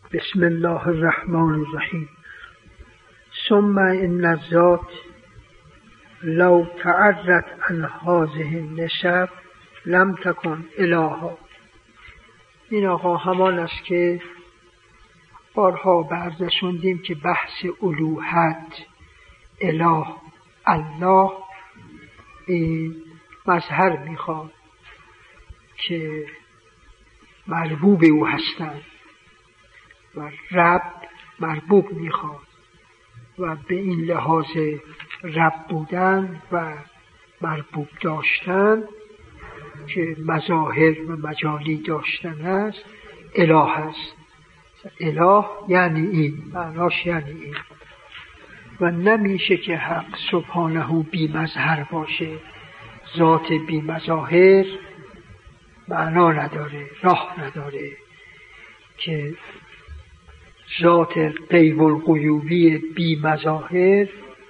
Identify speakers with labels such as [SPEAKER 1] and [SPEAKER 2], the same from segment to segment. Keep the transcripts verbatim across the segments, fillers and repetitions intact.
[SPEAKER 1] بسم الله الرحمن الرحیم. ثم ان الذات لو تعرت عن هذه النسب لم تکن الها. این آقا همان است که بارها بررسوندیم که بحث الوهیت، اله، الله این مظهر میخواد که مربوب او هستند و رب مربوب میخواد و به این لحاظ رب بودن و مربوب داشتن که مظاهر و مجالی داشتن است اله است. اله یعنی این، معناش یعنی این. و نمیشه که حق سبحانه بی مظهر باشه، ذات بی مظاهر معنا نداره، راه نداره که ذات غیب الغیوبی بی مظاهر،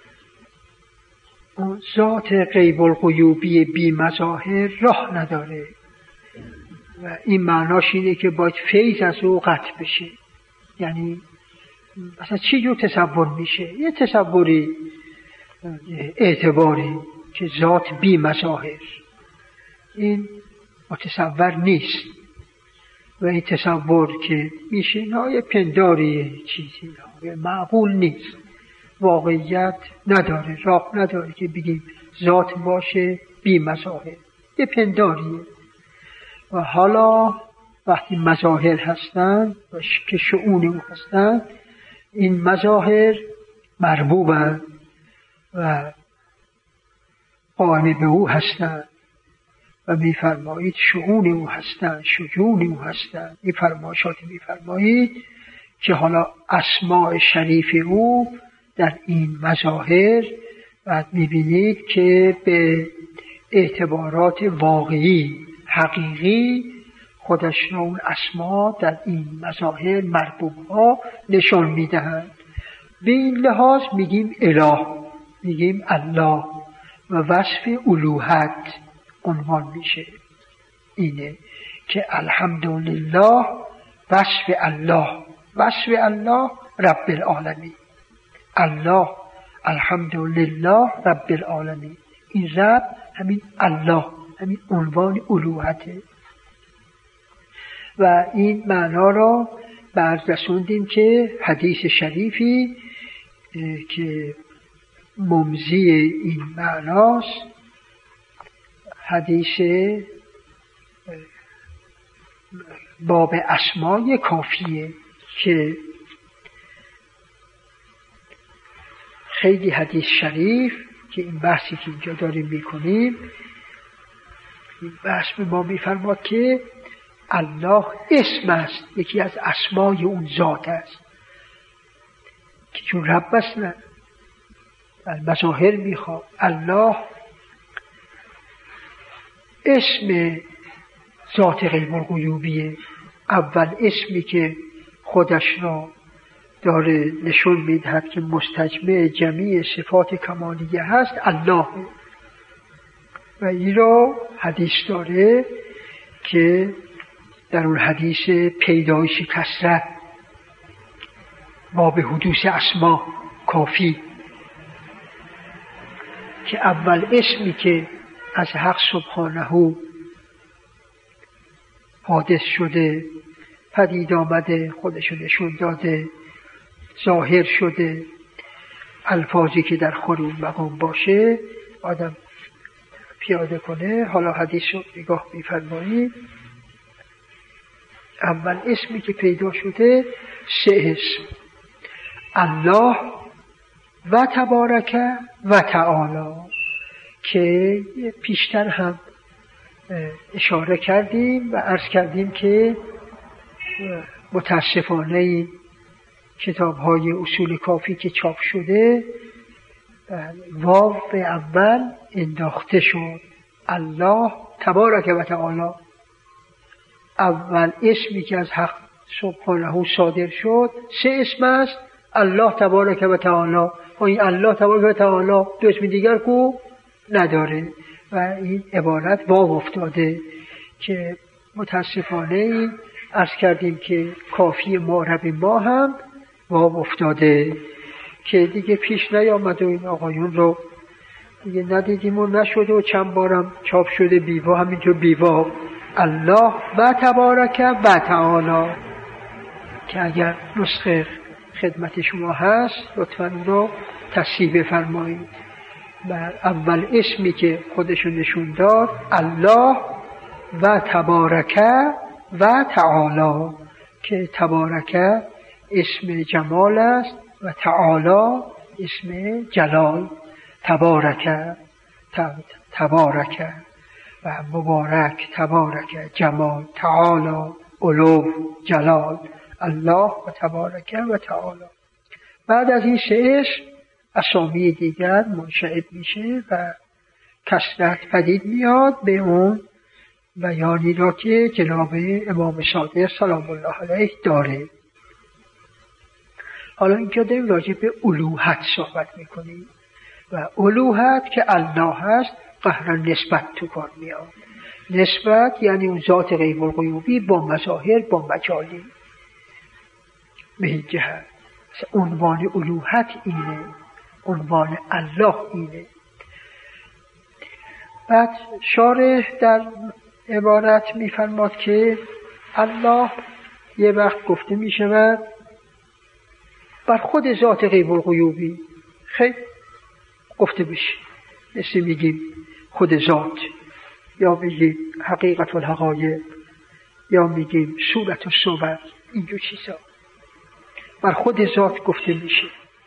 [SPEAKER 1] ذات غیب الغیوبی بی مظاهر راه نداره و این معناش اینه که باید فیض از او قطع بشه. یعنی اصلا چی جور تصور میشه؟ یه تصوری اعتباری که ذات بی مظاهر، این متصور نیست و این تصور که میشه نه پنداری چیزی نه معقول نیست، واقعیت نداره، راه نداره که بگیم ذات باشه بی مظاهر، یه پنداریه. و حالا وقتی مظاهر هستن و که شؤون او هستن، این مظاهر مربوبن و قائم به او هستن و میفرمایید شؤون او هستن، شجون او هستن. این فرمایشات میفرمایید که حالا اسماء شریف او در این مظاهر بعد میبینید که به اعتبارات واقعی حقیقی خودش را اون اسما در این مظاهر مربوب ها نشان میدهند. به این لحاظ میگیم اله، میگیم الله و وصف الوهیت عنوان میشه. اینه که الحمدلله وصف الله، وصف الله رب العالمین، الله الحمدلله رب العالمین. این رب همین الله، همین عنوان الوهیته و این معنا را بررسوندیم که حدیث شریفی که ممضی این معناست، حدیث باب اسمای کافیه که خیلی حدیث شریف که این بحثی که اینجا داریم میکنیم، این بحث به ما میفرماد که الله اسم است، یکی از اسمای اون ذات است که چون رب است نه مظاهر میخواد. الله اسم ذات غیب الغیوبیه، اول اسمی که خودش را داره نشون میدهد که مستجمع جمیع صفات کمالیه هست الله. و این را حدیث داره که در اون حدیث پیدایش کثرت باب حدوث اسما کافی که اول اسمی که از حق سبحانه حادث شده، پدید آمده، خودشو نشون داده، ظاهر شده، الفاظی که در خور اون مقام باشه آدم پیاده کنه. حالا حدیث رو نگاه می‌فرمایید. اول اسمی که پیدا شده سه اسم، الله و تبارک و تعالی، که پیشتر هم اشاره کردیم و عرض کردیم که متاسفانه این کتاب های اصول کافی که چاپ شده واو به اول انداخته شد، الله تبارک و تعالی. اول اسمی که از حق سبحانه صادر شد سه اسم است، الله تبارک و تعالی. و این الله تبارک و تعالی دو اسم دیگر کو نداره و این عبارت واو افتاده که متاسفانه عرض کردیم که کافی ما رب ما هم واو افتاده که دیگه پیش نیامد و این آقایون رو دیگه ندیدیم و نشده و چند بارم چاپ شده بیوا، همینطور بیوا الله و تبارک و تعالی که اگر نسخه خدمت شما هست لطفاً اون رو تصحیح بفرمایید. بر اول اسمی که خودشون نشون داد الله و تبارک و تعالی که تبارک اسم جمال است و تعالی اسم جلال. تبارک تبارک و مبارک، تبارک جمال، تعالی علو جلال، الله و تبارک و تعالی. بعد از این سه اسم اسامی دیگر منشعب میشه و کثرت پدید میاد به اون بیانی را که جناب امام صادق سلام الله علیه داره. حالا اینجا داریم راجع به الوهت صحبت میکنیم و الوهت که الله هست قهرا نسبت تو کار میاد. نسبت یعنی اون ذات غیب الغیوبی با مظاهر با مجالی به این جهت. عنوان الوهت اینه، عنوان الله اینه. بعد شارح در عبارت میفرماد که الله یه وقت گفته میشود بر خود ذات غیب الغیوبی خیلی گفته بشه، مثل میگیم خود ذات یا میگیم حقیقت الحقایق یا میگیم صورت الصور، اینجور چیزا بر خود ذات گفته میشه.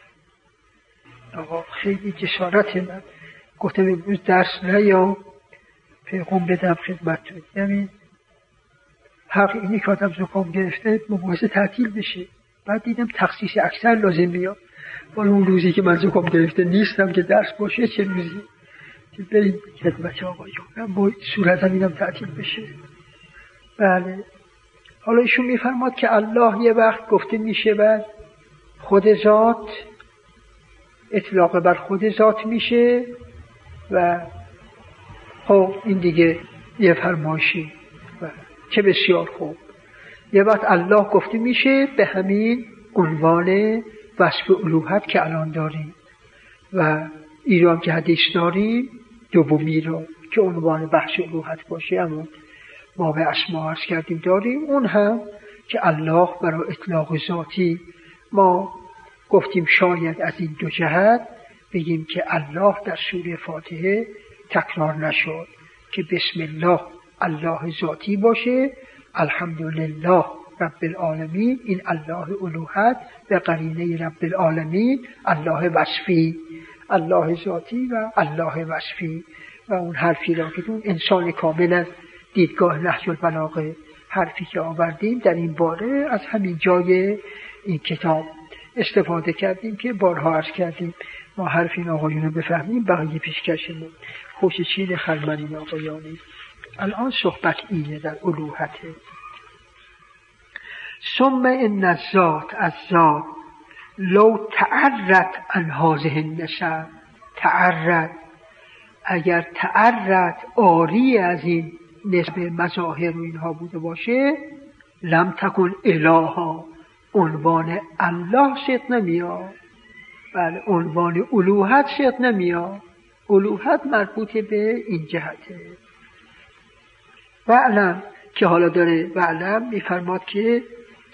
[SPEAKER 1] آقا خیلی جسارت من گفتم امروز درس نه یا پیغام بدم خدمتتون، یعنی حق اینی که آدم زکام گرفته مباحثه تعطیل بشه. بعد دیدم تخصیص اکثر لازم میاد، ولی اون روزی که من زکام گرفته نیستم که درس باشه چه روزی که بریم خدمت آقایون با صورت اینم تعطیل بشه. بله حالا ایشون میفرماد که الله یه وقت گفته میشه بر خود ذات، اطلاق بر خود ذات میشه و خب این دیگه یه فرمایشی و چه بسیار خوب. یه وقت الله گفته میشه به همین عنوان وصف الوهت که الان داریم و ایران که حدیث داریم دومی رو که عنوان بحث الوهت باشه، اما ما به اسما عرض کردیم داریم. اون هم که الله برای اطلاق ذاتی ما گفتیم شاید از این دو جهت بگیم که الله در سوره فاتحه تکرار نشد که بسم الله الله ذاتی باشه، الحمدلله رب العالمین این الله الوهت به قرینه رب العالمین الله وصفی، الله ذاتی و الله وصفی و اون حرفی را که اون انسان کامل از دیدگاه نهج البلاغه حرفی که آوردیم در این باره از همین جای این کتاب استفاده کردیم که بارها عرض کردیم ما حرف این آقایون رو بفهمیم بقیه پیشکشمون خوش چین خلمنین آقایانی. الان صحبت اینه در الوهته. ثم ان الذات از ذات لو تعرت عن هذه النسب، تعرت اگر تعرت آری از این نسب مظاهر و اینها بوده باشه لم تکن الها، عنوان الله صدق نمیاد. بله عنوان الوهت صدق نمیاد. الوهت مربوط به این جهته. وعلم که حالا داره وعلم میفرماد که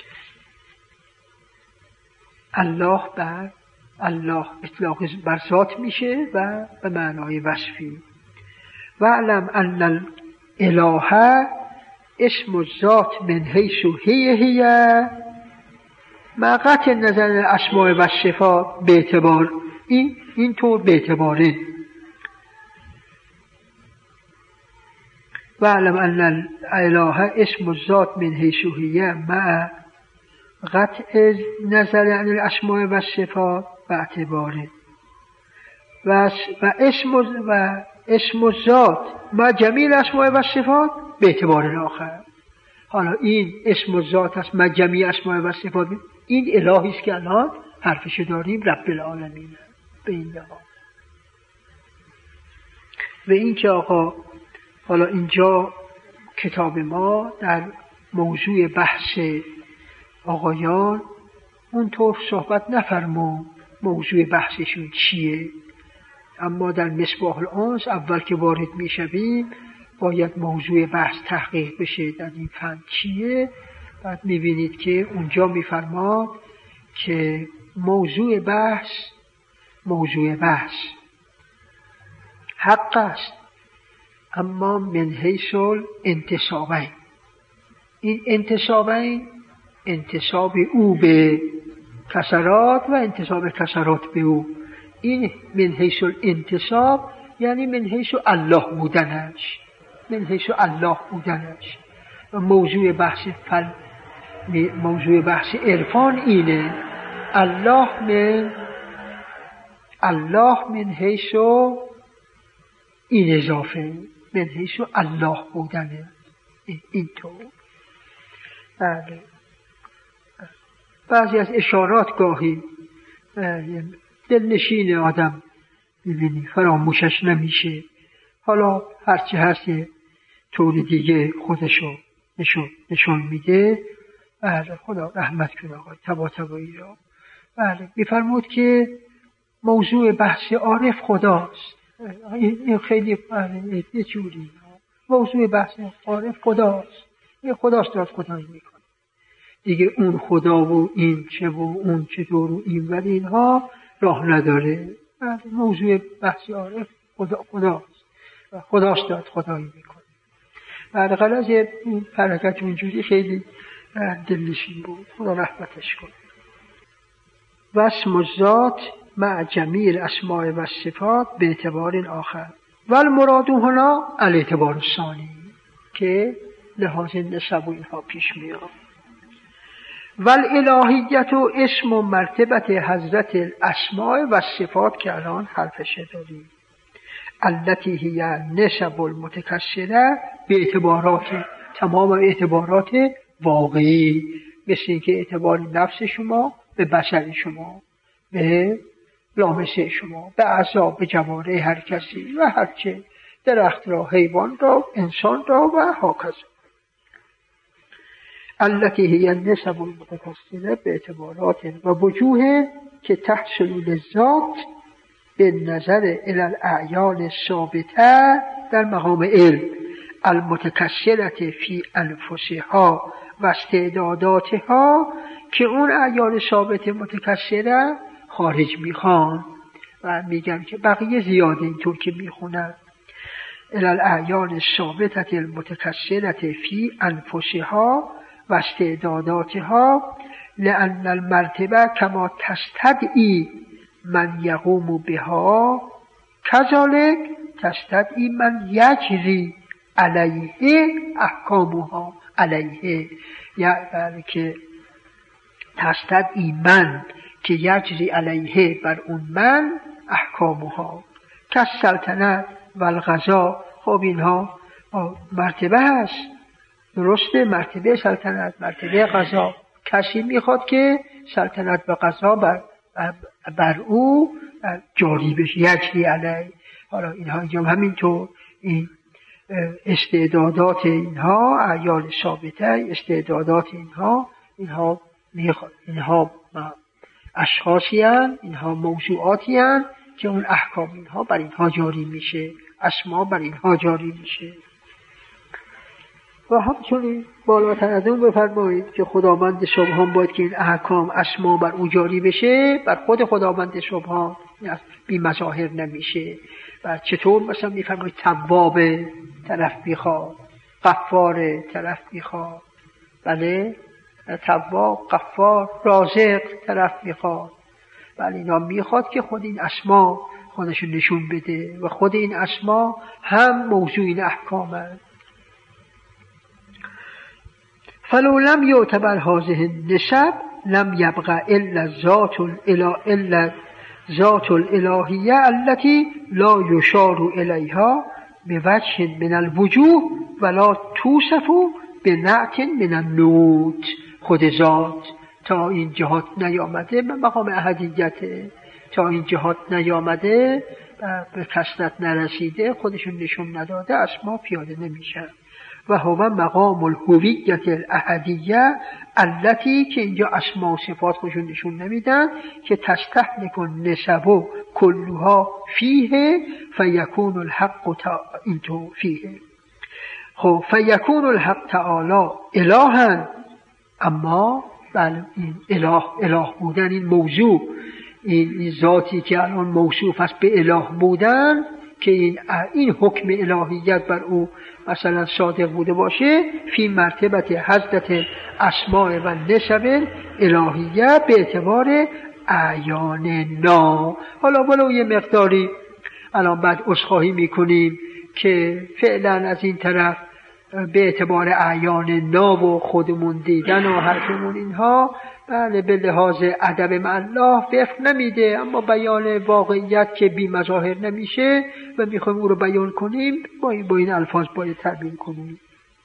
[SPEAKER 1] الله بر الله اطلاق بر ذات میشه و به معنای وصفی. وعلم ان الاله اسم الذات من حیث هی هی مع قطع نظر اسماء و صفات به اعتبار این اینطور به اعتباره. وعلم ان الاله اسم الذات من حیث هی مع قطع نظر عن الاسماء و صفات به اعتباره و اسم و اسم الذات مع جمیع الاسماء و صفات به اعتبار آخر. حالا این اسم الذات است مع جمیع اسماء و صفات، این الهی است که الان حرفش داریم رب العالمین به این نام. و این که آقا حالا اینجا کتاب ما در موضوع بحث آقایان اونطور صحبت نفرمون موضوع بحثشون چیه، اما در مصباح الانس اول که وارد میشویم باید موضوع بحث تحقیق بشه در این فن چیه. بعد میبینید که اونجا میفرماد که موضوع بحث موضوع بحث حق است، اما من حیث الانتسابین، این انتسابین انتساب او به کسرات و انتساب کسرات به او، این من حیث الانتساب یعنی من حیث الله بودنش، من حیث الله بودنش. و موضوع بحث فل موضوع بحث عرفان اینه، الله من الله من حیث این اضافه من حیث الله بودنه اینطور. بله بعضی از اشارات گاهی دلنشین آدم ببینی فراموشش نمیشه. حالا هرچی هست طور دیگه خودشو نشون, نشون میده. بله خدا رحمت کنه آقای طباطبایی را. بله میفرمود که موضوع بحث عارف خداست. این خیلی بله یه جوری موضوع بحث عارف خداست، این خداست داد خدایی میکنه دیگه. اون خدا و این چه و اون چطور و این ولی اینها راه نداره. بله موضوع بحث عارف خدا خداست و خداست داد خدایی میکنه. بله غلط این حرکت اونجوری خیلی دلنشین بود، خدا رحمتش کنه. و اسم الذات مع جمیع الاسماء و الصفات به اعتبار آخر و المراد هنا الاعتبار الثانی که لحاظ نسب و اینها پیش میاد. و الالهیت و اسم و مرتبت حضرت الاسماء و الصفات که الان حرفش داریم، التي هی نسب المتکثره به اعتبارات تمام اعتبارات واقعی، مثل اینکه اعتبار نفس شما به بصر شما، به لامسه شما، به اعضا، به جواره هر کسی و هرچه درخت را، حیوان را، انسان را و هاکذا. التي هي النسب المتکثره به اعتبارات و وجوه که تحصل للذات به نظر الى الاعیان الثابته در مقام علم المتکثره فی انفسها و استعداداتها، که اون اعیان ثابت متکثره خارج میخوان و میگن که بقیه زیاده اینطور که میخونن الى الاعیان الثابته المتکثره فی انفسها و استعداداتها، لأن المرتبه کما تستدعی من یقوم بها کذالک تستدعی من یجری علیه احکامها علیه، یعنی که تستدعی من که یجری علیه بر اون من احکامها که سلطنت و القضا. خب اینها مرتبه هست، درسته، مرتبه سلطنت، مرتبه قضا. کسی میخواد که سلطنت و قضا بر, بر او جاری بشه، یجری علیه. حالا اینها اینجا همینطور این استعدادات اینها اعیان ثابته، استعدادات اینها اینها میخواد اینها اشخاصی هستند، اینها موضوعاتی هستند که اون احکام اینها بر اینها جاری میشه، اسما بر اینها جاری میشه. و همچنین بالاتر از اون بفرمایید که خداوند سبحان باید که این احکام اسما بر او جاری بشه، بر خود خداوند سبحان بی مظاهر نمیشه. و چطور مثلا میفرمایید تواب طرف میخواد، غفار طرف میخواد، بله تواب، غفار، رازق طرف میخواد. بله اینا میخواد که خود این اسما خودشو نشون بده و خود این اسما هم موضوع این احکام هست. فلو لم یعتبر هذه النسب لم یبقى الا ذات الاله الا ذات الالهیه التي لا یشار الیها بوجه من الوجوه ولا توصف بنعت من النوت. خود ذات تا این جهات نیامده به مقام احدیت، تا این جهات نیامده به کثرت نرسیده، خودشون نشون نداده، اسما پیاده نمیشن. و هو مقام الهویت الاحدیه التي که اینجا اسما و صفات خودشون نشون نمیدن که تستهلک النسب کلها فیه فیکون الحق اینطور فیه. خب فیکون الحق تعالی الها، اما بله این اله اله بودن، این موضوع، این ذاتی که الان موصوف است به اله بودن، که این این حکم الهیت بر او مثلا صادق بوده باشه، فی مرتبت حضرت اسماء و نسب الهیه به اعتبار اعیان نا. حالا ولو یه مقداری الان بعد عذرخواهی میکنیم که فعلا از این طرف به اعتبار اعیان نا و خودمون دیدن و حرفمون اینها بله به لحاظ ادب مع الله وفق نمیده، اما بیان واقعیت که بی مظاهر نمیشه و میخوایم او رو بیان کنیم با این, با این الفاظ باید تعبیر کنیم.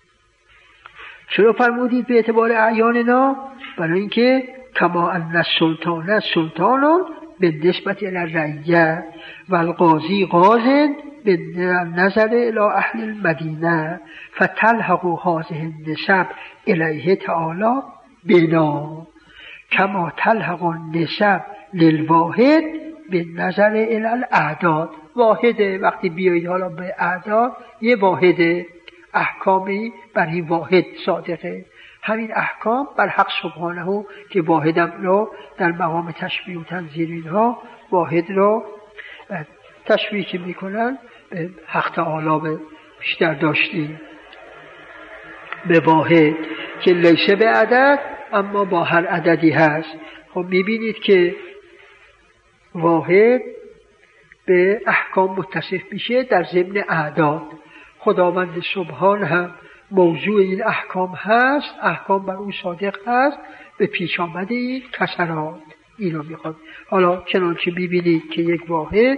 [SPEAKER 1] چرا فرمودید به اعتبار اعیان نا؟ برای اینکه کما ان السلطان سلطانون به نسبت الى الرعیه و القاضی قاض به نظر الى اهل المدینه فتلحق هذه النسب الیه تعالی بنا کما تلحق النسب للواحد به نظر الى الاعداد. واحده، وقتی بیایید حالا به اعداد، یه واحده، احکامی بر این واحد صادقه، همین احکام بر حق سبحانه که واحدم رو در مقام تشبیه و تنزیل اینها واحد رو تشبیه که میکنن به حق تعالی بیشتر داشتیم به واحد که لیسه به عدد اما با هر عددی هست. خب میبینید که واحد به احکام متصف میشه در ضمن اعداد. خداوند سبحان هم موضوع این احکام هست، احکام بر اون صادق هست، به پیش آمده این کسرات اینو میخواد. حالا چنانچه میبینید که یک واحد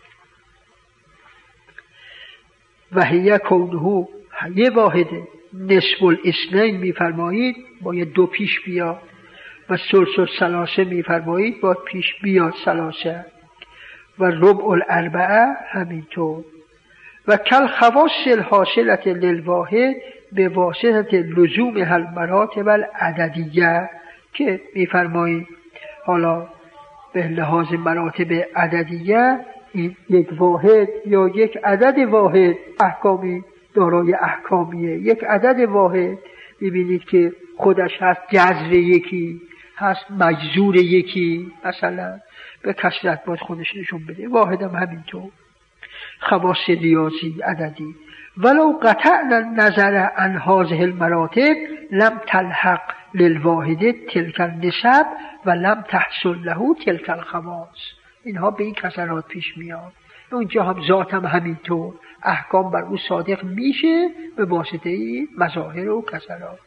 [SPEAKER 1] و هیه کونه یه واحده نصف الاثنین میفرمایید باید دو پیش بیاد و ثلث الثلاثه میفرمایید باید پیش بیاد ثلاثه و ربع الاربعه همینطور و کل خواص الحاصلت للواحد به واسطه لزوم المراتب العددیه که میفرمایید حالا به لحاظ مراتب عددیه این یک واحد یا یک عدد واحد احکامی دارای احکامیه، یک عدد واحد میبینید که خودش هست جذر یکی، هست مجذور یکی، مثلا به کثرت باید خودش نشون بده. واحد هم همینطور خواص ریاضی عددی. ولو قطعنا نظر عن هذه المراتب لم تلحق للواحد تلك النسب و لم تحصل له تلك الخواص. اینها به این کسرات پیش میاد. اونجا هم ذات هم همینطور احکام بر او صادق میشه به واسطه مظاهر و کسرات.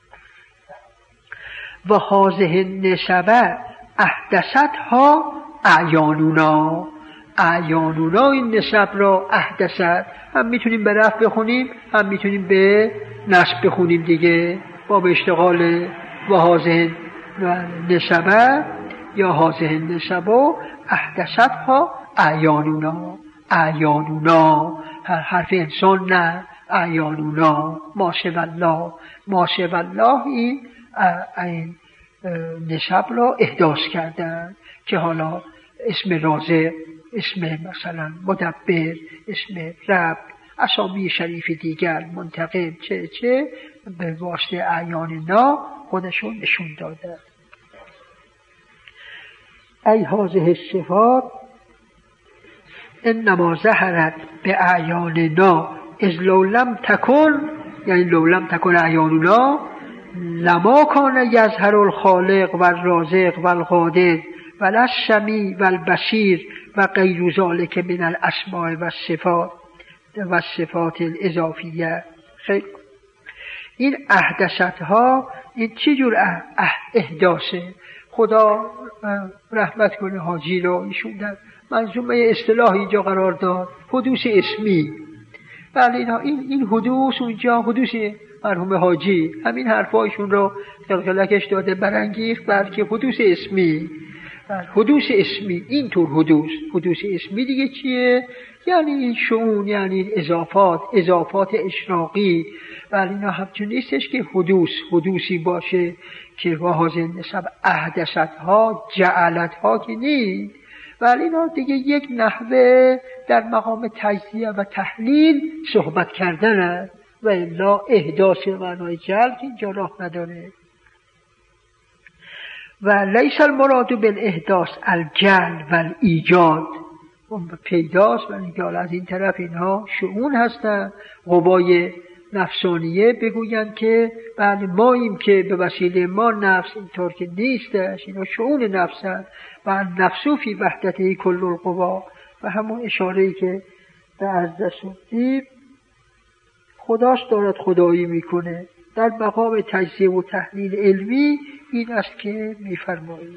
[SPEAKER 1] و هذه النسب احدثتها اعیانونا. اعیانونا این نسب را احدثت، هم میتونیم به رفع بخونیم هم میتونیم به نصب بخونیم دیگه، با به اشتغال و هذه النسب یا هذه النسب احدثتها اعیانونا. اعیانونا حرف انسان نه، اعیانونا ما شاء الله. ما شاء الله این این نسب را احداث کردن که حالا اسم رازق، اسم مثلا مدبر، اسم رب، اسامی شریف دیگر منتقم چه چه به واسطه اعیان نا خودشون نشون داده. ای هذه الصفات انما ظهرت به اعیاننا اذ لو لم تکن، یعنی لو لم تکن اعیاننا لما کان یظهر الخالق و الرازق و القادر و السمیع و البصیر و غیر ذلک من الاسماء و الصفات و الصفات الاضافیه. خیلی این احدثت ها این چه جور احداثه؟ خدا رحمت کنه حاجی رو، ایشون در منظومه اصطلاح اینجا قرار داد حدوث اسمی. بله اینا این این حدوث اونجا حدوث مرحوم حاجی همین حرفایشون رو قلقلکش داده برانگیخت بلکه حدوث اسمی. حدوث اسمی، اینطور حدوث حدوث اسمی دیگه چیه؟ یعنی شؤون، یعنی اضافات اضافات اشراقی. ولی اینا همچون نیستش که حدوث حدوثی باشه که با حاضر نسب احدثت ها جعلت ها که نیست، ولی اینا دیگه یک نحوه در مقام تجزیه و تحلیل صحبت کردن است و الا احداث معنای جلب اینجا راه نداره. و لیس المراد بالاحداث الجعل و الایجاد، اون پیداست و اینجا از این طرف اینها شؤون هستند. قوای نفسانیه بگویند که بله ماییم که به وسیله ما نفس، اینطور که نیستش، اینا شؤون نفس هست و نفسو فی وحدته کل القوا. و همون اشاره‌ای که به عرض رسوندیم خداش دارد خدایی میکنه در مقام تجزیه و تحلیل علمی. این است که میفرمایید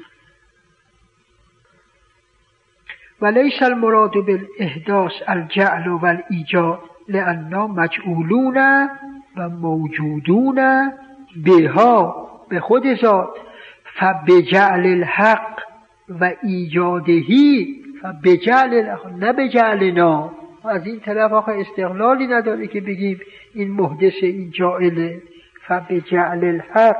[SPEAKER 1] ولیس المراد بالاحداث الجعل و الایجاد لأننا مجعولون و موجودون بها به خود ذات، فبجعل الحق و ایجادهی فبجعل الحق نه بجعلنا. از این طرف آخه استقلالی نداره که بگیم این محدث این جائله. فبجعل الحق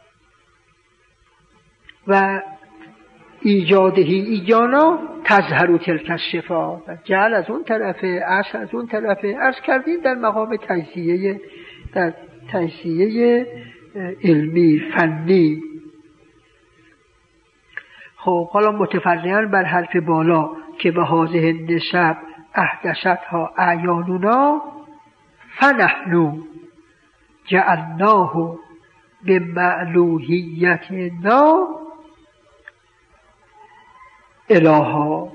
[SPEAKER 1] و ایجادهی ایجانا تظهر تلک الصفات. جعل از اون طرفه، اصل از اون طرفه. عرض کردیم در مقام تجزیه، در تجزیه علمی فنی. خب حالا متفرعاً بر حرف بالا که به هذه النسب احدثتها اعیاننا فنحن جعلناه بمعلوهیتنا الها.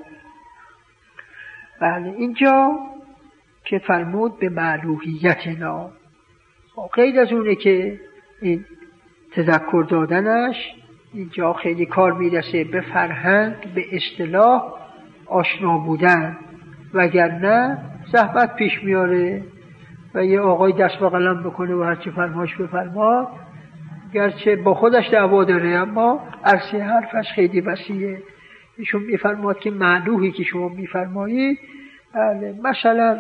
[SPEAKER 1] بله اینجا که فرمود به معلوهیتنا، غیر از اونه که این تذکر دادنش اینجا خیلی کار میرسه به فرهنگ، به اصطلاح آشنا بودن، وگرنه زحمت پیش میاره و یه آقای دست با قلم بکنه و هرچی فرماش بفرماد، گرچه با خودش دعوا داره اما عرصه حرفش خیلی وسیعه. ایشون میفرماد که معلوهی که شما میفرمایید مثلا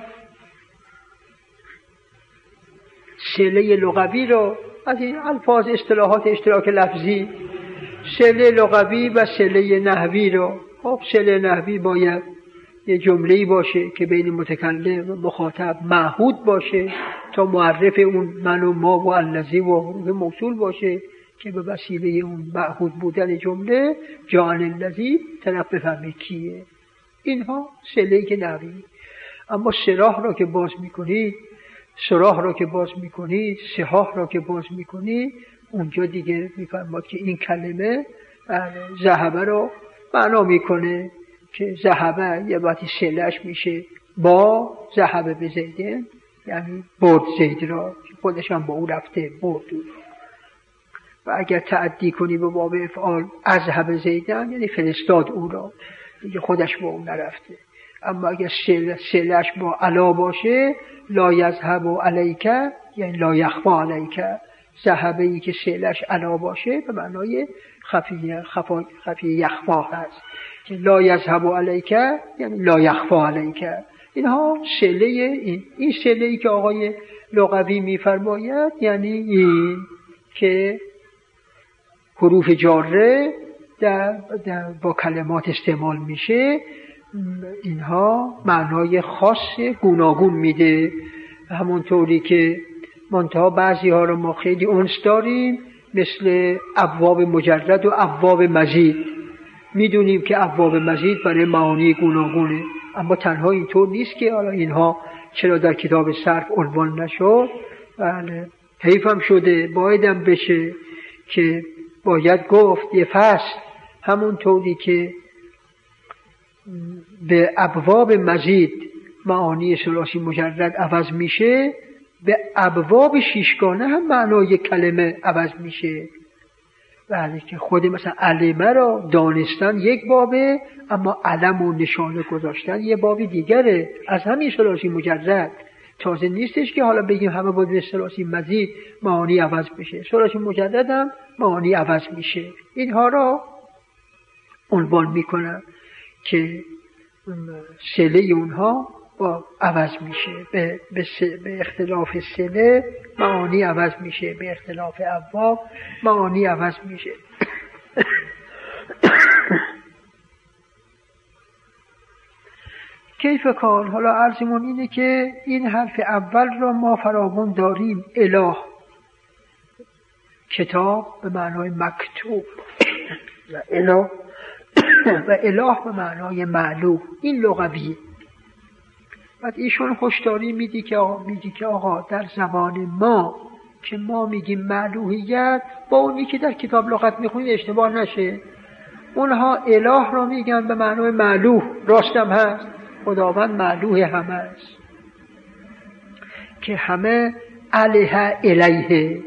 [SPEAKER 1] صله لغوی رو از این الفاظ اصطلاحات اشتراک لفظی، صله لغوی و صله نحوی رو، خب صله نحوی باید یه جمله‌ای باشه که بین متکلم و مخاطب معهود باشه تا معرف اون من و ما و الذی و حروف موصول باشه که به وسیله اون معهود بودن جمله جان الذی طرف بفهمه کیه. اینها صله‌ای که نحوی. اما سراح را که باز میکنید، سراح را که باز میکنید، سحاح را که باز میکنید، اونجا دیگه میفرماد که این کلمه ذهبه را معنا میکنه که ذهبه یه وقتی صله‌اش میشه با ذهبه به زیدن، یعنی برد زید را، خودش هم با او رفته برد او. و اگر تعدی کنی به باب افعال اذهب زیدن یعنی فرستاد او را، دیگه خودش با اون نرفته. اما اگر صله‌اش با علا باشه لا یذهب علیک یعنی لا یخفی علیک، ذهبه‌ای که صله‌اش علا باشه به معنای خفی خفا خفی یخفا هست که لا یذهب علیک یعنی لا یخفی علیک. اینها صله این این صله‌ای که آقای لغوی می‌فرماید یعنی این که حروف جاره در, در با کلمات استعمال میشه، اینها معنای خاص گوناگون میده. همونطوری که منتها بعضی ها رو ما خیلی انس داریم مثل ابواب مجرد و ابواب مزید، میدونیم که ابواب مزید برای معانی گوناگونه، اما تنها اینطور نیست که حالا اینها چرا در کتاب صرف عنوان نشد. بله حیف هم شده، بایدم بشه که باید گفت یه فصل همونطوری که به ابواب مزید معانی ثلاثی مجرد عوض میشه، به ابواب شیشگانه هم معنای کلمه عوض میشه. بله که خود مثلا علمه را دانستن یک بابه، اما علم و نشانه گذاشتن یه باب دیگره از همین ثلاثی مجرد. تازه نیستش که حالا بگیم همه باید به ثلاثی مزید معانی عوض بشه، ثلاثی مجرد هم معانی عوض میشه. اینها را عنوان میکنن که صله اونها با عوض میشه، به, به, به اختلاف صله معانی عوض میشه، به اختلاف ابواب معانی عوض میشه. کیف کار، حالا عرضمون اینه که این حرف اول را ما فراوان داریم، اله، کتاب به معنای مکتوب و اله و اله به معنای معلوم، این لغویه. بعد ایشون هشداری میدی که آقا میگی که آقا در زبان ما که ما میگیم معلوهیت، با اونی که در کتاب لغت میخونید اشتباه نشه. اونها اله را میگن به معنای معلوه، راستم هست، خداوند معلوه همه است که همه علیه الیه،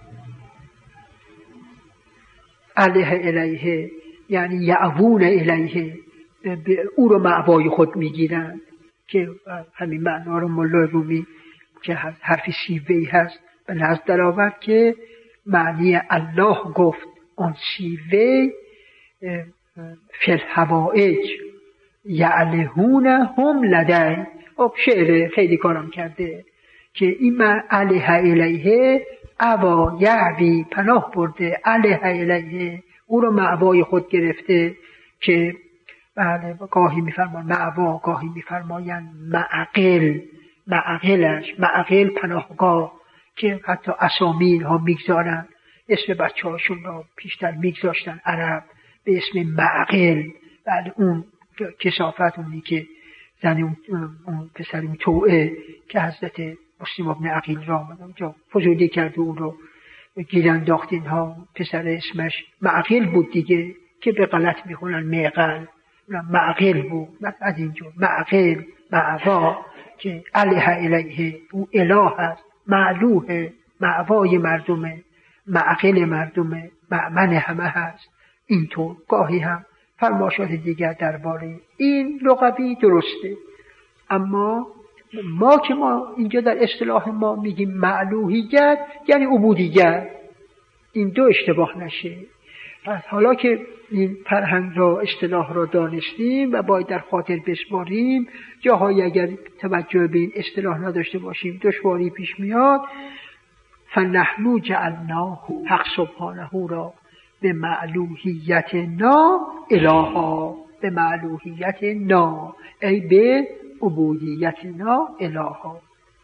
[SPEAKER 1] علیه الیه یعنی یعوون الیه، او رو مأوای خود میگیرن، که همین معنا رو مولا رومی که حرف سیوهی هست به نزد در آورد که معنی الله گفت آن سیوه فی الحوائج یعلهون هم لدی. خب شعر خیلی کارم کرده که این من علیه الیه اوا یعوی پناه برده، علیه الیه او رو مأوای خود گرفته، که بله گاهی میفرمان مأوا، گاهی میفرماین معقل، معقلش معقل پناهگاه، که حتی اسامی ها میگذارن، اسم بچه هاشون را پیشتر میگذاشتن عرب به اسم معقل. بله اون کثافت، اونی که زن اون, اون پسر اون توعه که حضرت مسلم ابن عقیل را اونجا فضولی کرده، اون رو گیر انداخت. اینها پسر اسمش معقل بود دیگه، که به غلط میخونن معقل، معقل بود. از اینجور معقل معوا که علیه الیه، او اله هست، معلوه، معوای مردمه، معقل مردمه، مأمن همه هست. اینطور گاهی هم فرماشات دیگر درباره این لغوی درسته. اما ما که ما اینجا در اصطلاح ما میگیم معلوهیت یعنی عبودیت، این دو اشتباه نشه. حالا که این فرهنگ را اصطلاح را دانستیم و باید در خاطر بسپاریم، جاهایی اگر توجه به این اصطلاح نداشته باشیم دشواری پیش میاد. فنحنو جعلناه، حق سبحانه را به معلوهیت نا الها، به معلوهیت نا ای به عبودیت نا الها.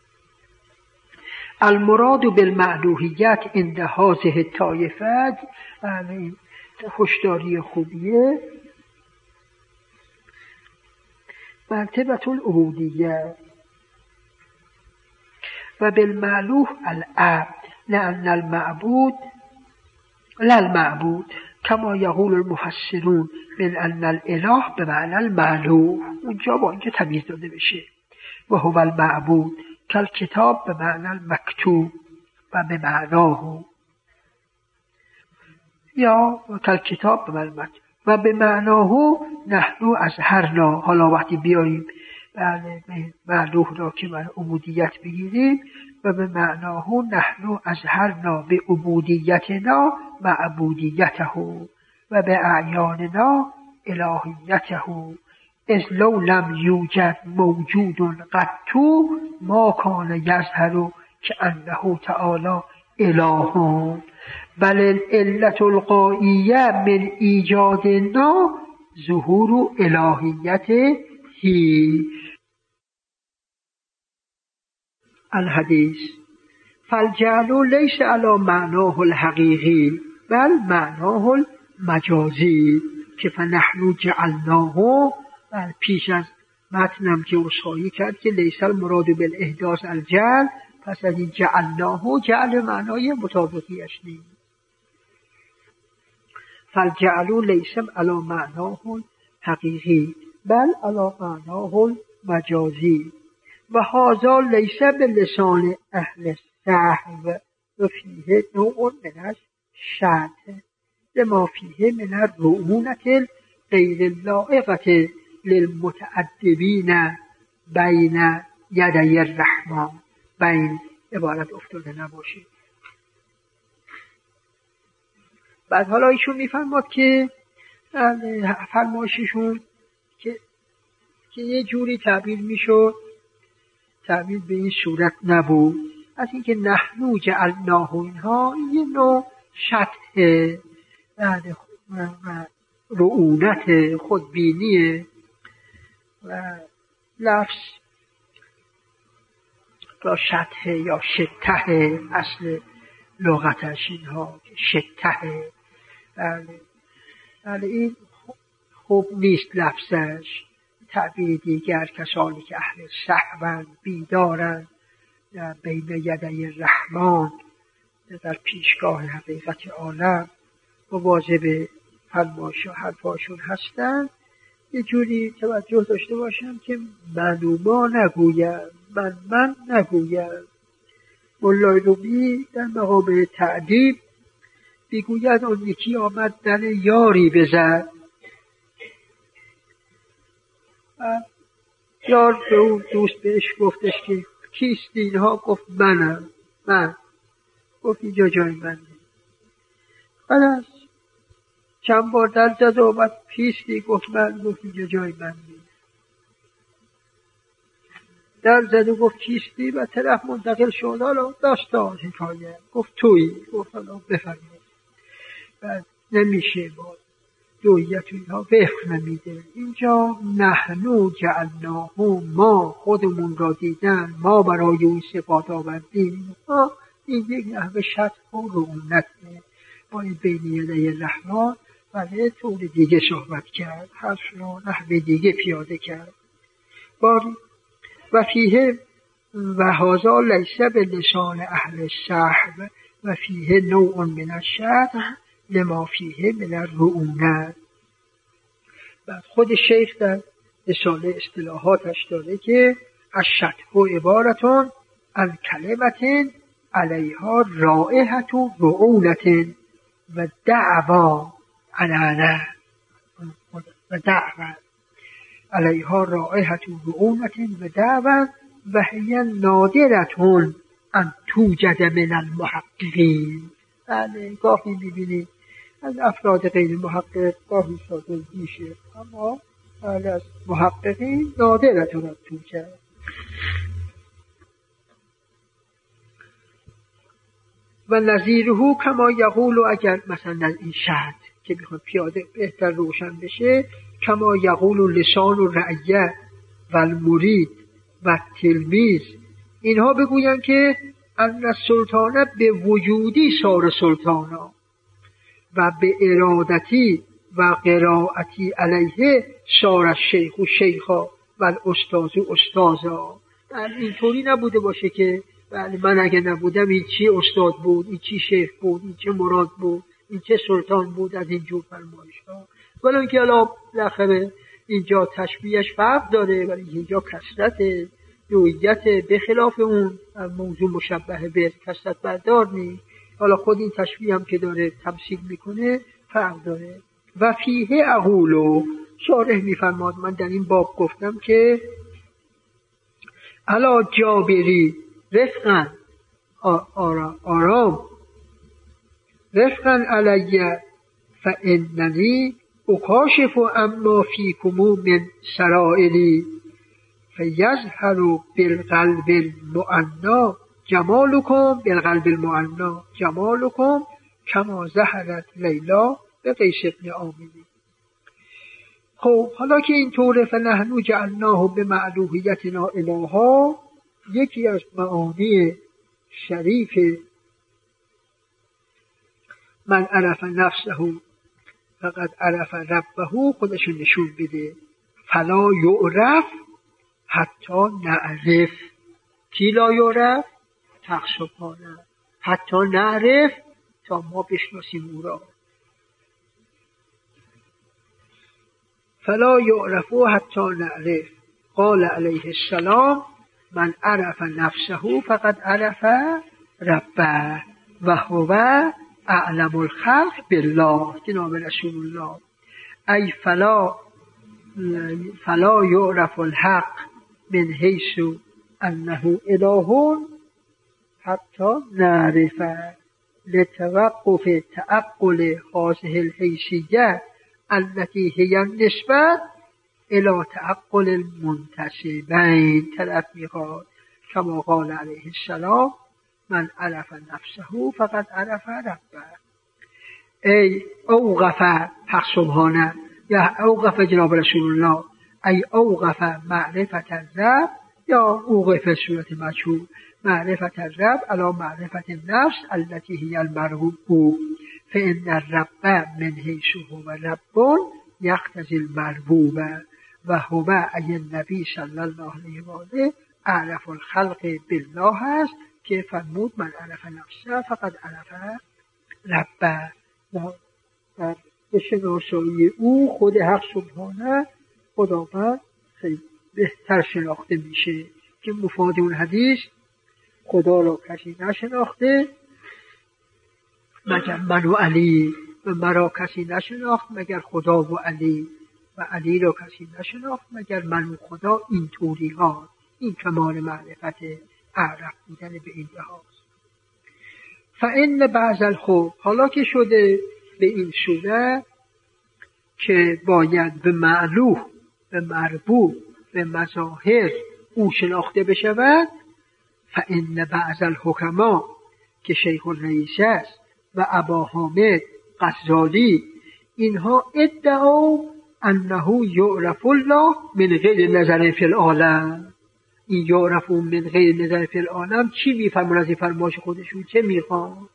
[SPEAKER 1] المراد بالمعلوهیت عند هذه الطایفه، این هشداری خوبیه، مرتبه العبودیه و بالمعلوه العبد، لأن المعبود لا المعبود كما يقول المفسرون من أن الإله بمعنى المعلوه. اونجا با اینجا تمیز داده بشه. و هو المعبود كالكتاب بمعنى المكتوب و بمعناه، یا كالكتاب بمعنى المكتوب و بمعناه نحن اظهرنا. حالا وقتی بیاییم بله معلوه را که من عبودیت بگیریم، و به معناه نحن اظهرنا به عبودیتنا معبودیته و به اعیاننا الهیته، اذ لو لم یوجد موجود قط ما کان یظهر که انه تعالی اله، بل العلة الغائیه من ایجادنا ظهور الهیته هی. الحدیث فالجعل لیس علی معناه الحقیقی بل معناه المجازی، که فنحن جعلناه، بل پیش از متنم که رسایی کرد که لیس المراد بالاحداث الجعل، پس از این جعلناه جعل معنای مطابقیش نیست. فالجعل لیس علی معناه الحقیقی بل علی معناه المجازی و هذا لیس بلسان اهل السهو و فیه نوع من الشطح لما فیه من الرعونة غیر اللائقة للمتأدبین بین یدی الرحمن. بین عبارت افتاده نباشه. بعد حالا ایشون میفرماد که فرمایششون که که یه جوری تعبیر میشد، تعبیر به این صورت نبود، از اینکه نحنو جعلناه اینها یه نوع شطح و رعونت خودبینیه و لفظ یا شطح یا شطح اصل لغتش اینها شطح. بله این خوب نیست لفظش. تعبیر دیگر کسانی که اهل صحبن بیدارن بین یدی رحمان در پیشگاه حقیقت عالم مواظب فرمایش و حرفاشون هستن، یه جوری توجه داشته باشم که منوما نگویم، من من نگویم. مولای رومی در مقام تعدیب بیگوید اون یکی آمد در یاری بزد، یار به اون دوست بهش گفتش که کیستی؟ اینها گفت منم، من. گفت اینجا جای منه. بعد از چند بار در زد و آمد کیستی؟ گفت من. گفت اینجا جای من نیست. در زد و گفت کیستی؟ و طرف منتقل شد حالا داستان حکایت. گفت تویی. گفت حالا بفرمایید. بعد نمیشه با دویت اینها وفق نمیده. اینجا نحنو جعلناه، ما خودمون را دیدن، ما برای اون صفات آوردیم. این یک نحو شطح و رعونته با این بین یدی رحمان. ولی طور دیگه صحبت کرد، حرف را نحو دیگه پیاده کرد. باری و فیه و هذا لیس به لسان اهل صحب و فیه نوع من الشطح لما فیه من الرعونت. بعد خود شیخ در رساله اصطلاحاتش داره که الشطح عبارتون عن کلمت علیها رائحة رعونت و دعوا عنانه و دعوا علیها رائحة رعونت و دعوا و هی نادرة ان توجد من المحققین. یعنی گاهی میبینید از افراد غیر محقق گاهی صادر میشه، اما از محققین نادرة ان توجد. و نظیره کما یقول، اگر مثلا این شرط که میخواد پیاده بهتر روشن بشه، کما یقول لسان و رعیه و المرید و تلمیذ، اینها بگوین که ان السلطانه به وجودی سار سلطانا و به ارادتی و قرائتی علیه سار الشیخ و شیخا و الاستاذ و استازا. اینطوری نبوده باشه که بله من اگه نبودم این چی استاد بود، این چی شیخ بود، این چه مراد بود، این چه سلطان بود، از این جور فرمایش ها. ولی اینکه الان بالاخره اینجا تشبیهش فرق داره، ولی اینجا کثرت دویت به خلاف اون موضوع مشبه به کثرت بردار نیست. حالا خود این تشبیه هم که داره تمثیل میکنه فرق داره. و فیه اقولو، شارح میفرماد من در این باب گفتم که الا جابری رفقا آرام رفقا علیه فاننی اکاشف اما فیکمو من سرائری فیظهر بالقلب المعنی جمالکم بالقلب المعنی جمالکم کما ظهرت لیلا به قیس ابن عامری. خب حالا که اینطوره فنحن جعلناه به معلوهیتنا الها، یکی از معانی شریف من عرف نفسه فقد عرف ربه خودشون نشون بده. فلا یعرف حتی نعرف. کی لا یعرف؟ حق سبحانه. حتی نعرف تا ما بشناسیم او را. فلا یعرف حتی نعرف. قال علیه السلام من عرف نفسه فقد عرف ربه و هو اعلم الخلق بالله. جناب رسول الله ای فلا فلا یعرف الحق من حیث انه اله حتی نعرف لتوقف تعقل هذه الحیثیه التي هي النسبت الى تعقل المنتسبین، طرف میخواد کما قال علیه السلام من عرف نفسه فقد عرف ربه. ای اوقف حق سبحانه یا اوقف جناب رسول الله ای اوقف معرفت الرب یا اوقف صورت مجهول معرفت الرب علی معرفت النفس التي هي المرغوب فإن الرب من حيث هو رب يقتضي المربوب و هو ای النبی صلی الله علیه و آله اعرف الخلق بالله هست که فرمود من عرف نفسه فقط عرف ربه. در شناسایی او خود حق سبحانه خداوند خیلی بهتر شناخته میشه که مفاد اون حدیث خدا را کسی نشناخته مگر من و علی و مرا کسی نشناخت مگر خدا و علی و علی را کسی نشناخت مگر من و خدا. این طوری ها این کمال معرفت اعرف بودن به این لحاظ. فإن بعض الخوب حالا که شده به این صورت که باید به معلوه به مربوب به مظاهر او شناخته بشود فإن بعض الحکما که شیخ الرئیس است و ابا حامد غزالی اینها ادعا انه یعرف الله من غیر نظر فی العالم. این یعرف من غیر نظر فی العالم چی میفرمون از این فرمایش خودشون؟ چه میخوان؟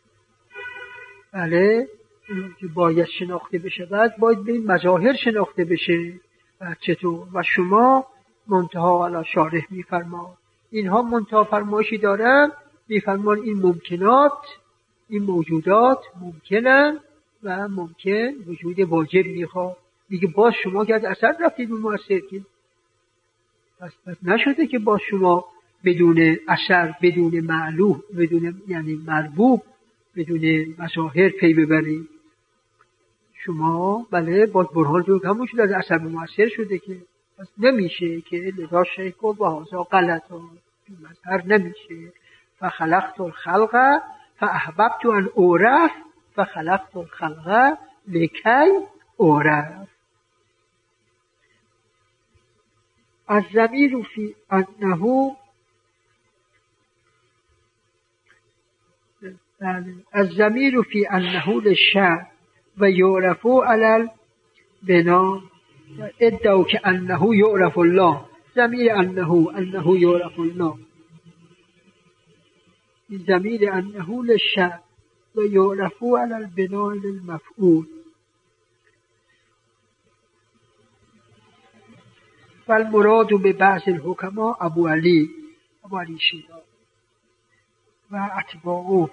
[SPEAKER 1] بله که باید شناخته بشه بعد باید به این مظاهر شناخته بشه. و چطور؟ و شما منتها علی شارح میفرما اینها منتها فرمایشی دارن میفرمان این ممکنات این موجودات ممکنن و ممکن وجود واجب میخواد. دیگه باز شما که از اثر رفتید به مؤثر که پس, پس نشده که باز شما بدون اثر بدون معلوه بدون یعنی مربوب بدون مظاهر پی ببرید. شما بله باز برهان دون همون شده از اثر به مؤثر شده که پس نمیشه که لذا شیخ و بحاظا غلط ها مظهر نمیشه. فخلقت الخلق فاحببت ان اعرف فخلقت الخلق لکی اعرف. الضمیر فی انه الضمیر فی انه للشأن و یعرف علی البنا ادعوا که انه یعرف الله ضمیر انه انه یعرف الله ضمیر انه للشأن و یعرف علی البنا للمفعول. فالمراد به بعض الحکما ابو علی ابو علی شیرازی و اتباعه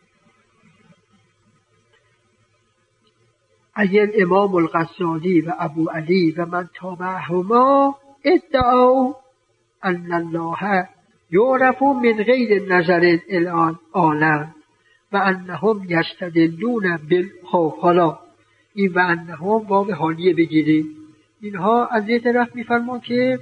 [SPEAKER 1] ای الامام الغزالی و ابو علی و من تابعهما ادعوا ان الله یعرف من غیر نظر العالم و انهم یستدلون بالحالا. این و انهم واو حالیه بگیریم. اینها از یه طرف میفرمان که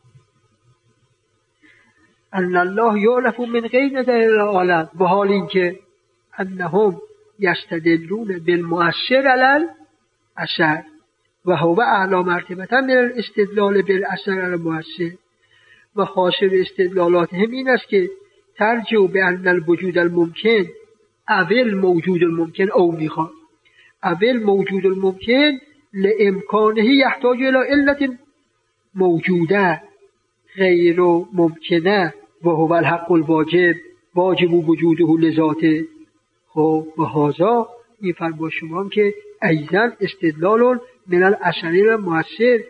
[SPEAKER 1] ان الله یعرف من غیر نظر العالم به حال اینکه انهم یستدلون بالمؤثر علی الاثر و هو اعلی مرتبه من الاستدلال بالاثر علی المؤثر و حاصل استدلالاتهم این است که ترجع به ان الوجود الممکن اول موجود الممکن او میخواد اول موجود الممکن لامکانه یحتاج الى علت موجوده غیر ممکنه و هو الحق الواجب واجب وجوده لذاته. خب و هذا میفرما شما که ایضا استدلال من الاثر المؤثر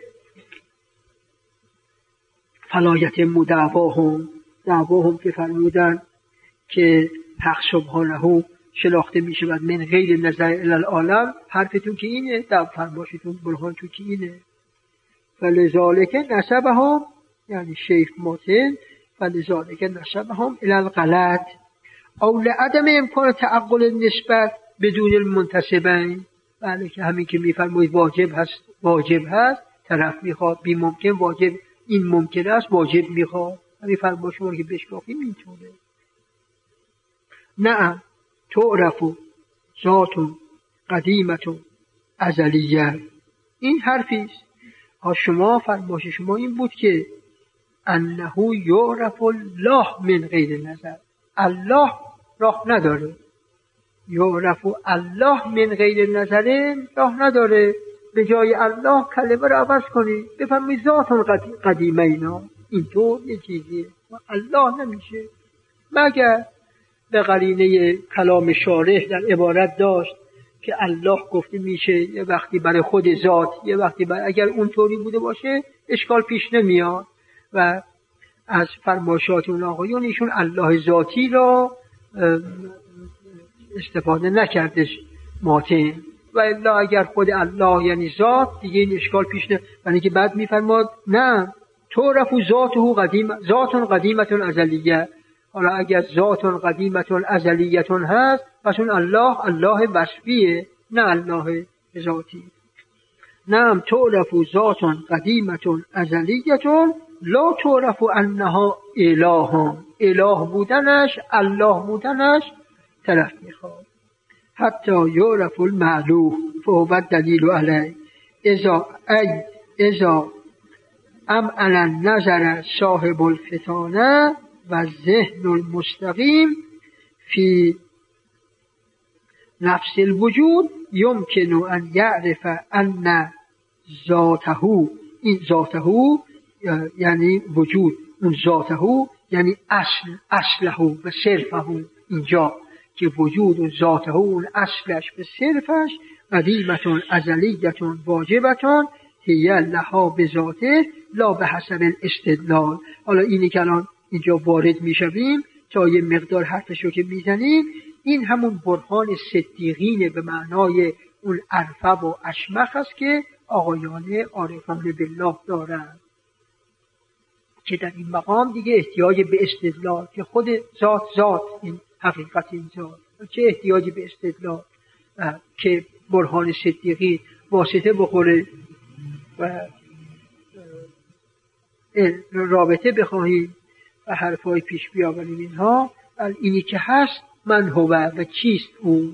[SPEAKER 1] فلایت مدعواهم دعواهم که فرمودن که حق سبحانه شناخته می شود من غیر نظر العالم. حرفتون که اینه در فرماشتون برهانتون که اینه. فلذالک نسبهم یعنی شیخ ماتن فلذالک نسبهم الى الغلط او لعدم امکان تعقل نسبت بدون المنتسبین. بله که همین که میفرمایید واجب هست واجب هست طرف میخواد بی ممکن واجب این ممکن است واجب میخواد همین فرما شما که بشکافیم اینطوره. نه تعرف ذات قدیمت ازلیه این حرفی است. شما فرمایش شما این بود که انه یعرف الله من غیر نظر، الله راه نداره. یعرف الله من غیر نظر راه نداره. به جای الله کلمه رو عوض کنی بفرمایید ذات قدیمه اینا، اینطور یه چیزیه. الله نمیشه مگر به قرینه کلام شارح در عبارت داشت که الله گفته میشه یه وقتی برای خود ذات، یه وقتی برای، اگر اونطوری بوده باشه اشکال پیش نمیاد. و از فرمایشات اون آقایون ایشون الله ذاتی را استفاده نکردش ماتن، و الا اگر خود الله یعنی ذات دیگه این اشکال پیش نه. یعنی که بعد میفرماد نه تعرف ذاته قدیم، ذات قدیمت ازلیه. حالا اگر ذات قدیمت ازلیه هست پس اون الله الله وصفیه نه الله ذاتی. نعم تعرف ذات قدیمت ازلیه لا تعرف انها اله، اله بودنش الله بودنش طرف میخواد. حتی یعرف المعلوف فهو الدلیل علیه اذا ای اذا امعن النظر صاحب الفتانه و ذهن المستقیم فی نفس الوجود یمکن ان یعرف ان ذاته، این ذاته یعنی وجود، اون ذاته یعنی اصل اصله و صرفه، اینجا که وجود و ذاته اون اصلش به صرفش قدیمتون ازلیتون واجبتون هی لها به ذاته لا به حسب الاستدلال. حالا اینی که الان اینجا وارد میشویم تا یه مقدار حرفشو که میزنیم، این همون برهان صدیقین به معنای اون ارفع و اشمخ است که آقایان عارفان بالله دارند، که در این مقام دیگه احتیاج به استدلال که خود ذات ذات این حقیقت این ذات، چه احتیاجی به استدلال که برهان صدیقی واسطه بخوره و رابطه بخواهیم و حرفای پیش بیاوریم. اینها اینی که هست من هو و چیست او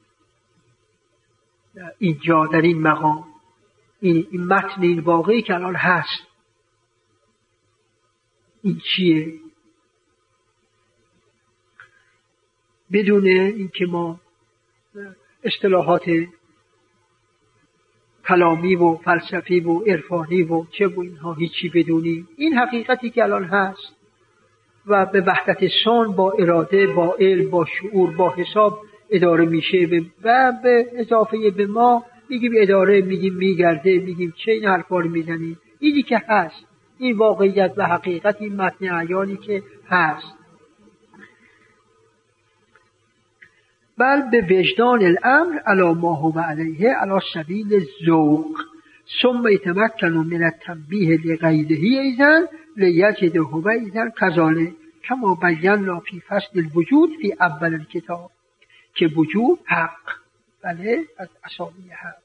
[SPEAKER 1] اینجا در این مقام، این, این متن این واقعی که الان هست این چیه، بدون اینکه ما اصطلاحات کلامی و فلسفی و عرفانی و چه و اینها هیچی بدونیم. این حقیقتی که الان هست و به وحدت سان با اراده، با علم، با شعور، با حساب اداره میشه و به اضافه به ما میگیم اداره، میگیم میگرده، میگیم چه این حرفا رو میزنیم. اینی که هست، این واقعیت و حقیقت، این متن عیانی که هست. بل به وجدان الامر علی ما هو علیه علی سبیل ذوق ثم یتمکن من التنبیه لغیره ایضا لیجد هو ایضا کذالک کما بینا فی فصل الوجود فی اول الکتاب که وجود حق، بله از اسامی حق.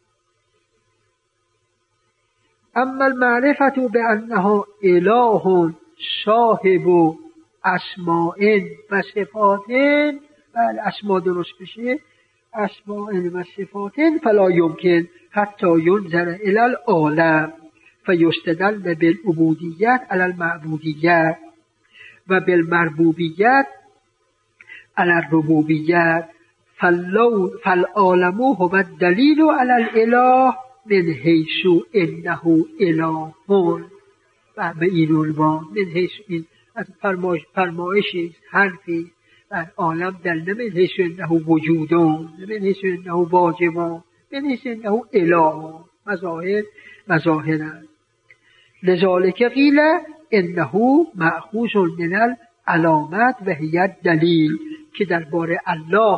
[SPEAKER 1] اما المعرفت بانها اله صاحب اسماء و صفات، بله اسماء درست بشه، اسماء و صفات، فلا یمکن حتی ینظر الی العالم فیستدل بالعبودیت علی المعبودیت و بالمربوبیت علی الربوبیت فالعالم هو الدلیل علی الاله من حیث انه اله. و به این عنوان من حیث این فرمایش فرمایشی حرفی و عالم دل من حیث انه وجودان، من حیث انه واجبان، من حیث انه اله، مظاهر مظاهرند. لذالک قیل انه مأخوذ من العلامات و هی الدلیل، که درباره الله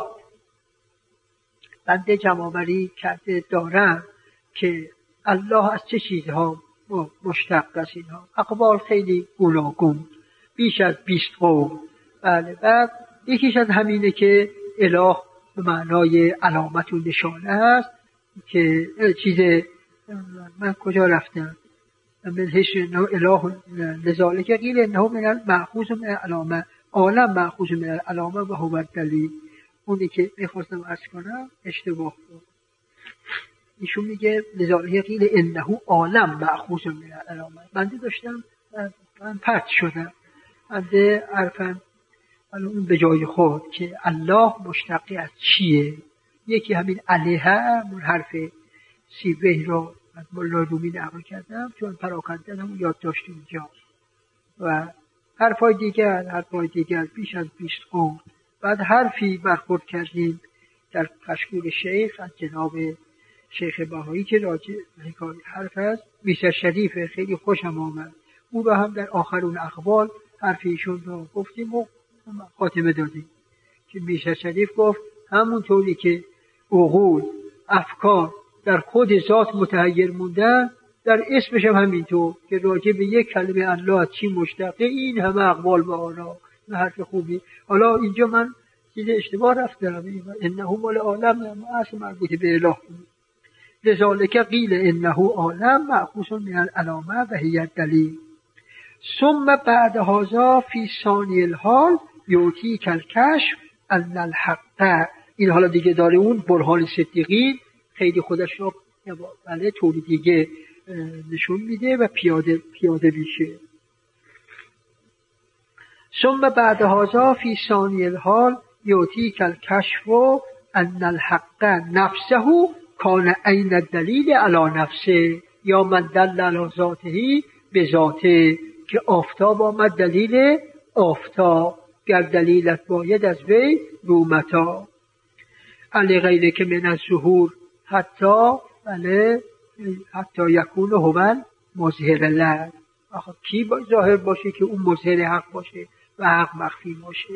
[SPEAKER 1] بنده جمع‌آوری کرده دارم که الله از چه چیزها مشتق است. اینها اقوال خیلی گوناگون، بیش از بیست قول. بله بعد یکیش از همینه که اله به معنای علامت و نشانه است، که چیز من کجا رفتم من حیث انه اله لذالک قیل انه من مأخوذ من العلامه، عالم مأخوذ من العلامه و هو الدلیل. اونی که میخواستم عرض کنم اشتباه بود. ایشون میگه لذالک قیل انه عالم مأخوذ من العلامه. بنده داشتم من پرت شدم بنده عرفم الان اون به جای خود که الله مشتقی از چیه. یکی همین علیه اون حرف سیبه را از مولا رومی نقل کردم چون پراکنده هم یاد داشت اونجا و حرفای دیگر حرفای دیگر بیش از بیست قول. بعد حرفی برخورد کردیم در کشکول شیخ از جناب شیخ بهایی که راجع حکایت حرف هست بیشتر شریف خیلی خوشم آمد. او را هم در آخرون اقوال حرفیشون را گفتیم و خاتمه دادیم که بیشتر شریف گفت همون طوری که عقول افکار در خود ذات متحیر موندن در اسمش هم همینطور که راجع به یک کلمه الله چی مشتقه این همه اقوال و آرا و حرف خوبی. حالا اینجا من چیز اشتباه رفتم انه مال عالم اصل مربوط به اله بود. لذالک قیل انه عالم مأخوذ من العلامه و هی الدلیل ثم بعد هذا فی ثانی الحال یعطی کالکشف ان الحق. این حالا دیگه داره اون برهان صدیقین خیلی خودش رو بله طوری دیگه نشون میده و پیاده پیاده میشه. ثم بعد هذا فی ثانی الحال یعطی کالکشف ان الحق نفسه کان عین الدلیل علی نفسه یا من دل علی ذاته به ذاته که آفتاب آمد دلیل آفتاب گر دلیلت باید از وی رومتا علی غیره که من از ظهور حتی بله حتی یکون هو مظهر الله. آخه کی با ظاهر باشه که اون مظهر حق باشه و حق مخفی باشه.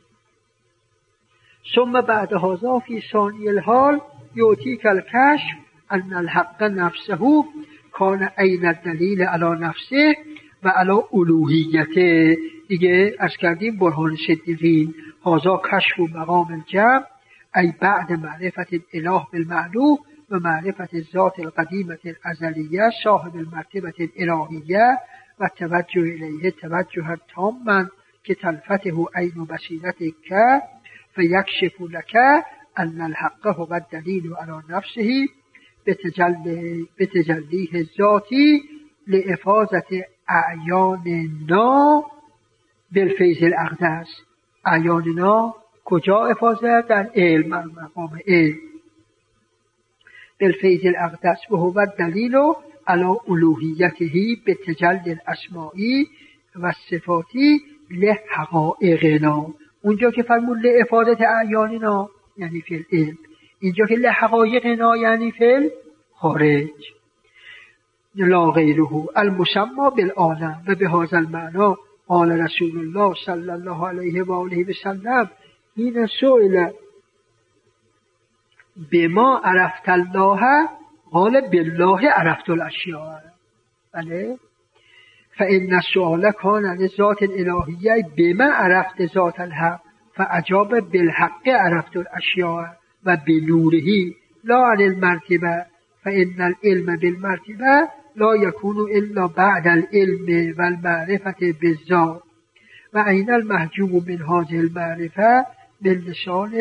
[SPEAKER 1] ثم بعد هذا فی ثانی الحال یعطی کالکشف ان الحق نفسه کان عین الدلیل علی نفسه و علی الوهیته. دیگه از کردیم برهان صدیقین هذا کشف و مقام الجمع ای بعد معرفت الاله بالمعلوم و معرفت ذات القدیمه الازلیه صاحب المرتبه الالهیه و توجه الیه توجه تاما که تلفته عین بصیرتک فیکشف لک ان الحق هو الدلیل علی نفسه بتجلیه الذاتی لافاظه اعیاننا بالفیض الاقدس. اعیاننا کجا افاظه؟ در علم مقام علم بالفیض الاقدس و هو الدلیل علی الوهیته بتجلی الاسمائی و صفاتی لحقائقنا. اونجا که فرمود لافاظه اعیاننا یعنی فی العلم، اینجا که لحقائقنا یعنی فی الخارج لا غیره المسمى بالعالم. و به هذا المعنى قال رسول الله صلی الله علیه و آله و سلم این سئل بما عرفت الله قال بالله عرفت الاشیاء. بله فان السؤال کان عن ذات الالهیه بما عرفت ذات الحق فاجاب بالحق عرفت الاشیاء و بنوره لا عن المرتبه فان العلم بالمرتبه لا يكون الا بعد العلم والمعرفه بالذات و عین المحجوب من هذه المعرفه باللسان.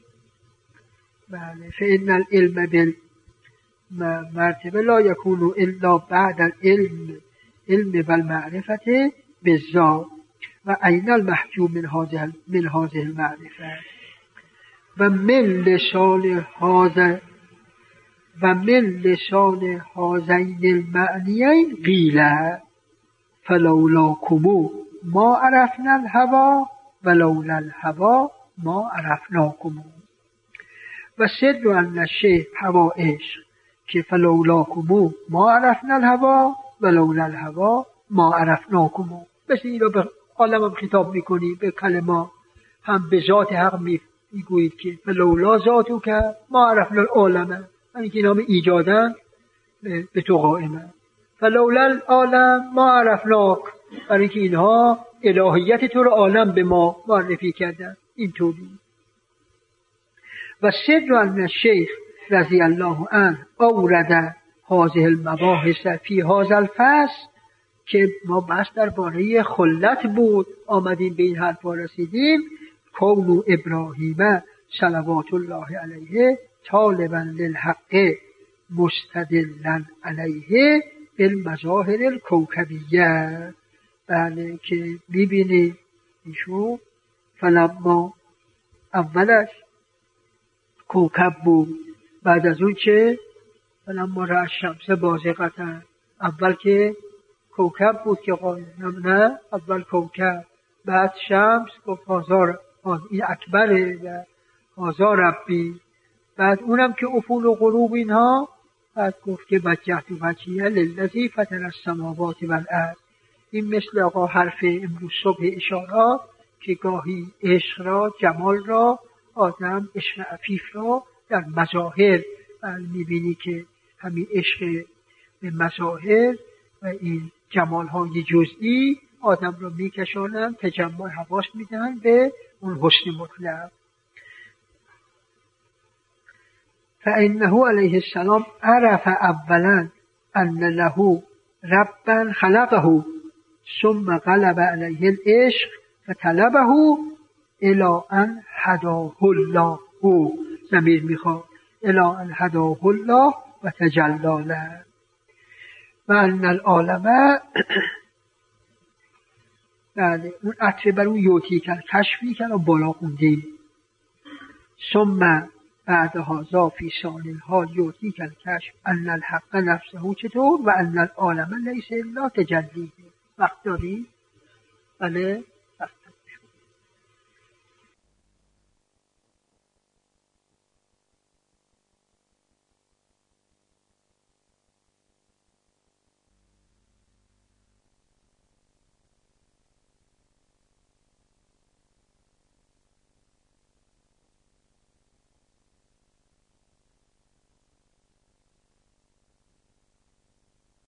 [SPEAKER 1] بله فان العلم بالمرتبه لا يكون الا بعد العلم علم والمعرفه بالذات و عین المحجوب من هذه من هذه المعرفه و من لسان هذا و من لسان هذین المعنیین قیل فلولاکم ما عرفنا الهوى ولولا الهوى ما عرفناکم. و سر ان الشیخ هوا عشق که فلولاکم ما عرفنا الهوى ولولا الهوى ما عرفناکم. بس این رو به عالم هم خطاب میکنی به کلمات هم به ذات حق میگویید که فلولا ذاتو که ما عرفنا العالم یعنی که نام ایجادن به تو قائمه فلولا العالم ما عرفناک برای اینکه اینها الهیت تو رو عالم به ما معرفی کردن اینطوری. و سر ان الشیخ رضی الله عنه اورد هذه المباحث فی هذا الفصل که ما بس درباره خلت بود آمدیم به این حرفا رسیدیم. کون ابراهیم صلوات الله علیه طالبا للحق مستدلا علیه بالمظاهر الکوکبیه. بله که میبینی ایشون فلما اولش کوکب بود، بعد از اون چه فلما را الشمس بازغة، اول که کوکب بود که نه اول کوکب بعد شمس گفت هازار این اکبره و هازار ربی، بعد اونم که افول و غروب اینها، بعد گفت که وجهت وجهی للذی فطر السماوات والارض. این مثل آقا حرف امروز صبح اشارات که گاهی عشق را، جمال را، آدم عشق عفیف را در مظاهر میبینی که همین عشق به مظاهر و این جمالهای جزئی آدم را میکشانند، تجمع حواس میدن به اون حسن مطلق. فإنه علیه السلام عرف اولا ان له ربا خلقه ثم غلب علیه العشق فطلبه الی ان هداه الله، ضمیر میخواد الی ان هداه الله و تجلی له و ان العالم. بله اون عطف بر اون یوتی کرد کشفی کرد و بالا خوندیم. ثم بعد هذا فی ثان الحال یوتی کرد کشف ان الحق نفسه چطور و ان العالم لیس الا تجلیه. وقت داری؟ بله